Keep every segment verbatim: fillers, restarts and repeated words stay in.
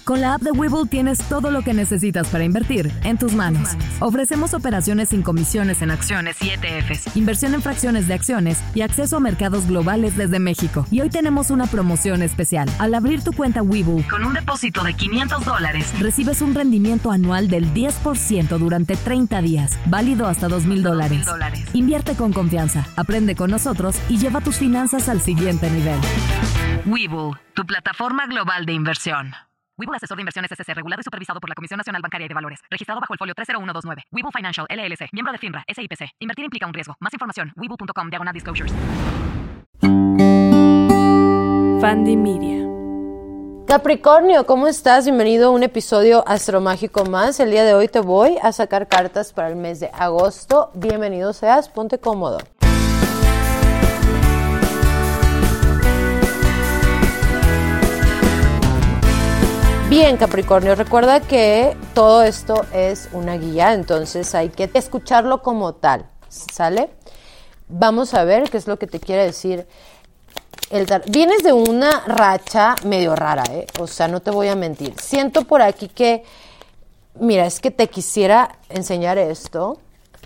Con la app de Webull tienes todo lo que necesitas para invertir en tus manos. Ofrecemos operaciones sin comisiones en acciones y E T Fs, inversión en fracciones de acciones y acceso a mercados globales desde México. Y hoy tenemos una promoción especial. Al abrir tu cuenta Webull con un depósito de quinientos dólares, recibes un rendimiento anual del diez por ciento durante treinta días, válido hasta dos mil dólares. Invierte con confianza, aprende con nosotros y lleva tus finanzas al siguiente nivel. Webull, tu plataforma global de inversión. Webull Asesor de Inversiones S C, regulado y supervisado por la Comisión Nacional Bancaria y de Valores. Registrado bajo el folio tres cero uno dos nueve. Webull Financial, L L C. Miembro de FINRA, S I P C. Invertir implica un riesgo. Más información, webull punto com, diagonal disclosures. Fandi Media. Capricornio, ¿cómo estás? Bienvenido a un episodio astromágico más. El día de hoy te voy a sacar cartas para el mes de agosto. Bienvenido seas, ponte cómodo. Bien, Capricornio, recuerda que todo esto es una guía, entonces hay que escucharlo como tal, ¿sale? Vamos a ver qué es lo que te quiere decir el tar- Vienes de una racha medio rara, ¿eh? O sea, no te voy a mentir. Siento por aquí que, mira, es que te quisiera enseñar esto.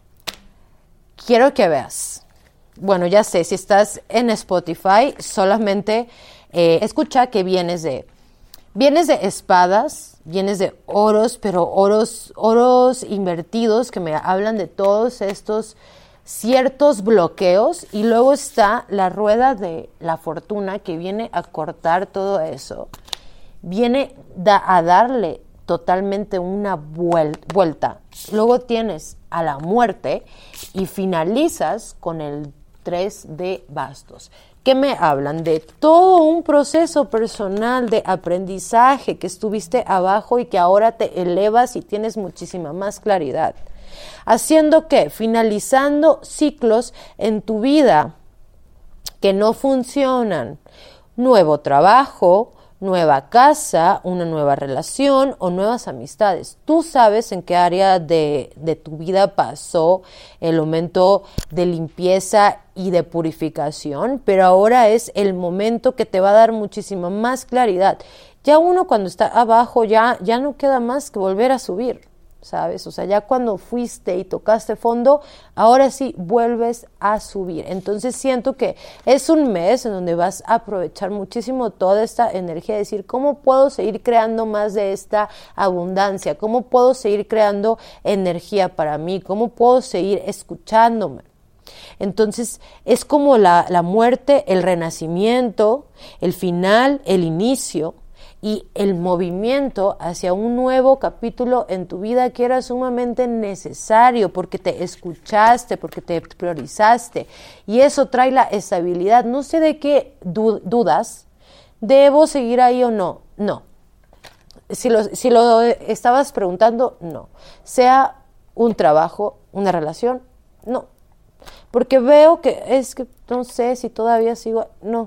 Quiero que veas. Bueno, ya sé, si estás en Spotify, solamente eh, escucha que vienes de... Vienes de espadas, vienes de oros, pero oros, oros invertidos que me hablan de todos estos ciertos bloqueos, y luego está la rueda de la fortuna que viene a cortar todo eso, viene da, a darle totalmente una vuel, vuelta. Luego tienes a la muerte y finalizas con el tres de bastos. ¿Qué me hablan? De todo un proceso personal de aprendizaje que estuviste abajo y que ahora te elevas y tienes muchísima más claridad. ¿Haciendo qué? Finalizando ciclos en tu vida que no funcionan. Nuevo trabajo, nueva casa, una nueva relación o nuevas amistades. Tú sabes en qué área de, de tu vida pasó el momento de limpieza y de purificación, pero ahora es el momento que te va a dar muchísima más claridad. Ya uno cuando está abajo ya, ya no queda más que volver a subir, ¿sabes? O sea, ya cuando fuiste y tocaste fondo, ahora sí vuelves a subir. Entonces siento que es un mes en donde vas a aprovechar muchísimo toda esta energía, de decir, ¿cómo puedo seguir creando más de esta abundancia? ¿Cómo puedo seguir creando energía para mí? ¿Cómo puedo seguir escuchándome? Entonces es como la, la muerte, el renacimiento, el final, el inicio y el movimiento hacia un nuevo capítulo en tu vida que era sumamente necesario porque te escuchaste, porque te priorizaste, y eso trae la estabilidad. No sé de qué du- dudas, ¿debo seguir ahí o no? No. Si lo, si lo estabas preguntando, no. Sea un trabajo, una relación, no. Porque veo que es que no sé si todavía sigo, no.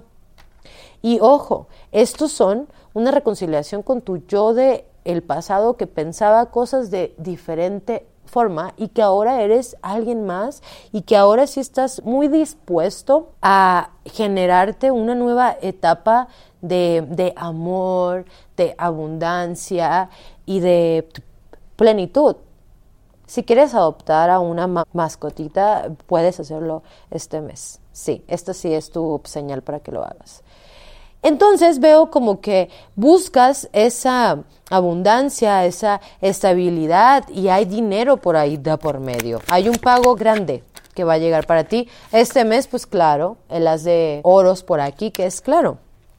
Y ojo, estos son una reconciliación con tu yo de el pasado que pensaba cosas de diferente forma y que ahora eres alguien más y que ahora sí estás muy dispuesto a generarte una nueva etapa de, de amor, de abundancia y de plenitud. Si quieres adoptar a una ma- mascotita, puedes hacerlo este mes. Sí, esta sí es tu señal para que lo hagas. Entonces veo como que buscas esa abundancia, esa estabilidad y hay dinero por ahí de por medio. Hay un pago grande que va a llegar para ti. Este mes, pues claro, el as de oros por aquí, que es claro.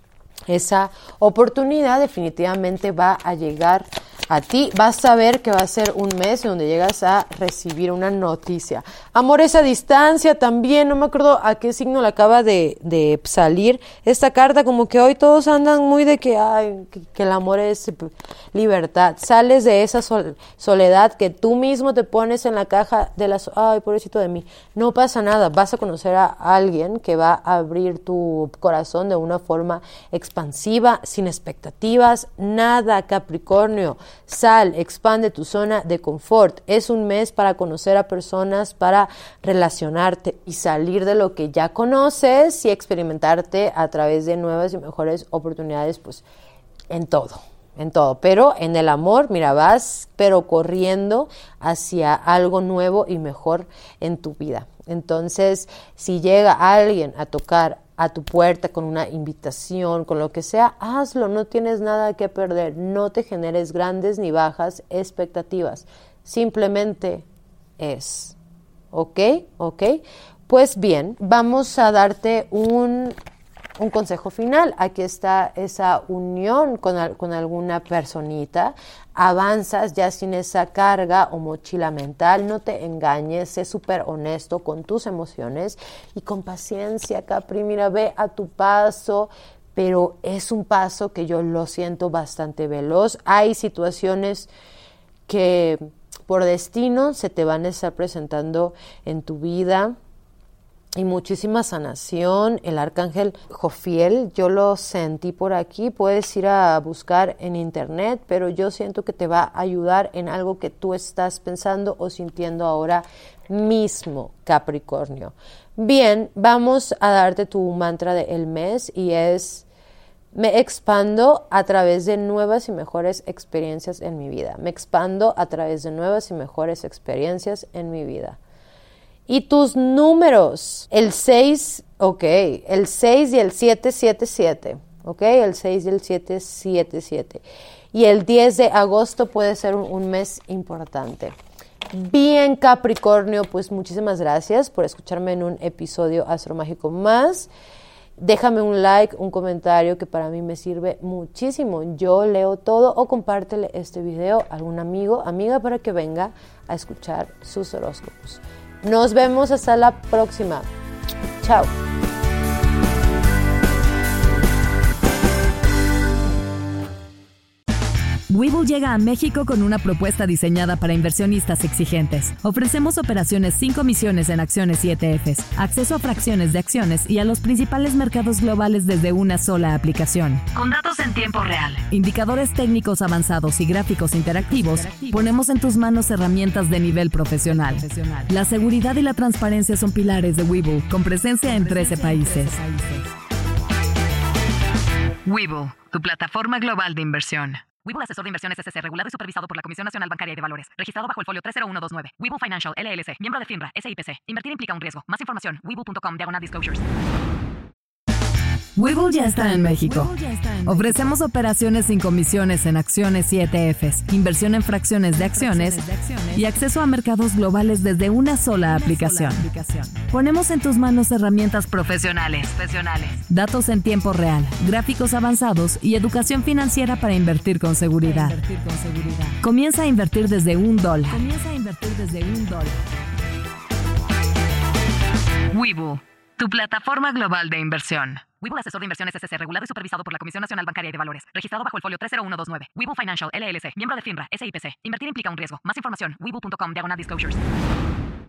Esa oportunidad definitivamente va a llegar a ti. Vas a ver que va a ser un mes donde llegas a recibir una noticia. Amores a distancia también, no me acuerdo a qué signo le acaba de, de salir esta carta, como que hoy todos andan muy de que, ay, que, que el amor es libertad. Sales de esa sol, soledad que tú mismo te pones en la caja de las, ay, pobrecito de mí. No pasa nada, vas a conocer a alguien que va a abrir tu corazón de una forma expansiva, sin expectativas, nada, Capricornio. Sal, expande tu zona de confort. Es un mes para conocer a personas, para relacionarte y salir de lo que ya conoces y experimentarte a través de nuevas y mejores oportunidades, pues, en todo. en todo, pero en el amor, mira, vas pero corriendo hacia algo nuevo y mejor en tu vida. Entonces, si llega alguien a tocar a tu puerta con una invitación, con lo que sea, hazlo, no tienes nada que perder, no te generes grandes ni bajas expectativas, simplemente es, ¿ok? ¿Ok? Pues bien, vamos a darte un, un consejo final. Aquí está esa unión con, con alguna personita. Avanzas ya sin esa carga o mochila mental. No te engañes, sé súper honesto con tus emociones y con paciencia, Capri. Mira, ve a tu paso, pero es un paso que yo lo siento bastante veloz. Hay situaciones que por destino se te van a estar presentando en tu vida. Y muchísima sanación. El arcángel Jofiel, yo lo sentí por aquí, puedes ir a buscar en internet, pero yo siento que te va a ayudar en algo que tú estás pensando o sintiendo ahora mismo, Capricornio. Bien, vamos a darte tu mantra del mes y es: me expando a través de nuevas y mejores experiencias en mi vida. Me expando a través de nuevas y mejores experiencias en mi vida. Y tus números, el seis, ok, el seis y el siete siete siete, ok, el seis y el siete siete siete. Y el diez de agosto puede ser un, un mes importante. Bien, Capricornio, pues muchísimas gracias por escucharme en un episodio astromágico más. Déjame un like, un comentario que para mí me sirve muchísimo. Yo leo todo, o compártele este video a algún amigo, amiga, para que venga a escuchar sus horóscopos. Nos vemos hasta la próxima. Chao. Webull llega a México con una propuesta diseñada para inversionistas exigentes. Ofrecemos operaciones sin comisiones en acciones y E T Fs, acceso a fracciones de acciones y a los principales mercados globales desde una sola aplicación. Con datos en tiempo real, indicadores técnicos avanzados y gráficos interactivos, ponemos en tus manos herramientas de nivel profesional. La seguridad y la transparencia son pilares de Webull, con presencia en trece países. Webull, tu plataforma global de inversión. Webull Asesor de Inversiones S C, regulado y supervisado por la Comisión Nacional Bancaria y de Valores. Registrado bajo el folio tres cero uno dos nueve. Webull Financial, L L C. Miembro de FINRA, S I P C. Invertir implica un riesgo. Más información, webull punto com, diagonal disclosures. Webull ya está en México. Ofrecemos operaciones sin comisiones en acciones y E T Fs, inversión en fracciones de acciones y acceso a mercados globales desde una sola aplicación. Ponemos en tus manos herramientas profesionales, datos en tiempo real, gráficos avanzados y educación financiera para invertir con seguridad. Comienza a invertir desde un dólar. Webull, tu plataforma global de inversión. Webull Asesor de Inversiones S C, regulado y supervisado por la Comisión Nacional Bancaria y de Valores. Registrado bajo el folio tres cero uno dos nueve. Webull Financial, L L C. Miembro de FINRA, S I P C. Invertir implica un riesgo. Más información, webull punto com, diagonal disclosures.